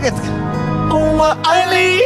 ketdik. Oma Ayli.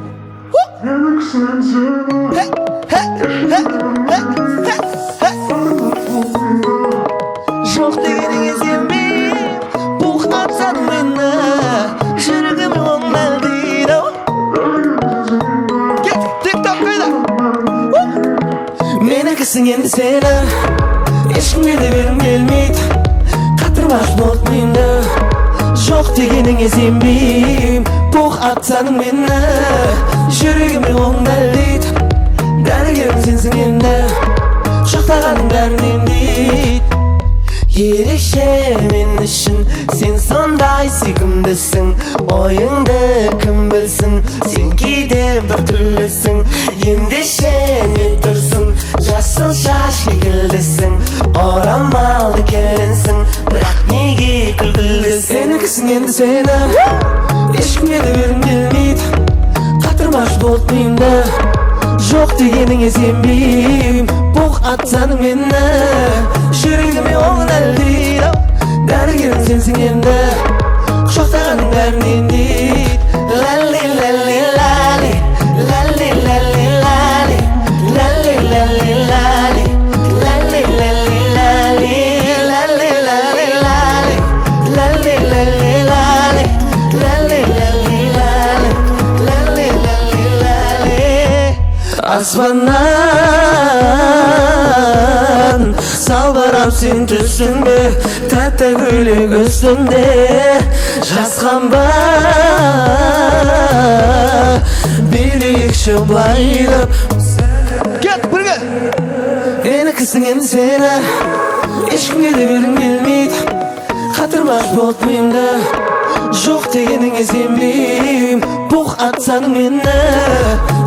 Жоқ дегеніңіз емей, бұл қатсан мені, жүрегім оңмәлдейді. Кеттік, тик-ток қайда. Менікісің енді сені, ешкімге де бергім келмейді. Қатырмаш болды мені, жоқ дегеніңе сенбейм. Бұл қатсаның мені, жүрегіме оңмәлдейді. Дәрігерім сенсің енді, құшақтағаның бәрін емдейді. Ерекше мен үшін сен сондай сүйкімдісің, ойыңды кім білсін, сен кейде бір түрлісің. Ендеше не тұрсың, жасыл шаш кекілдісің, орамалды келінсің, бірақ неге күлкілдісің? Сенікісің енді сені, ешкімге де бергім келмейді. Қатырмаш болды миымды, жоқ дегеніңе сенбейм. Бұл атсаның мені, жүрегіме оңын әлдейді. Дәрігерім сенсің енді, құшақтағаның бәрін емдейді. Ләли ләли ләли, ләли ләли ләли, ләли ләли ләли, ләли ләли ләли, ләли ләли ләли, ләли ләли ләли, ләли ләли ләли, ләли ләли ләли. Аспаннан салбырап сен түсіңде, тәтті көйлек үстінде жасқан ба билейікші былайып. Кет бірге. Менікісің енді сені, ешкімге де бергім келмейді. Қатырмаш болды миымды, жоқ дегеніңе сенбейм. Бұл атсаның мені,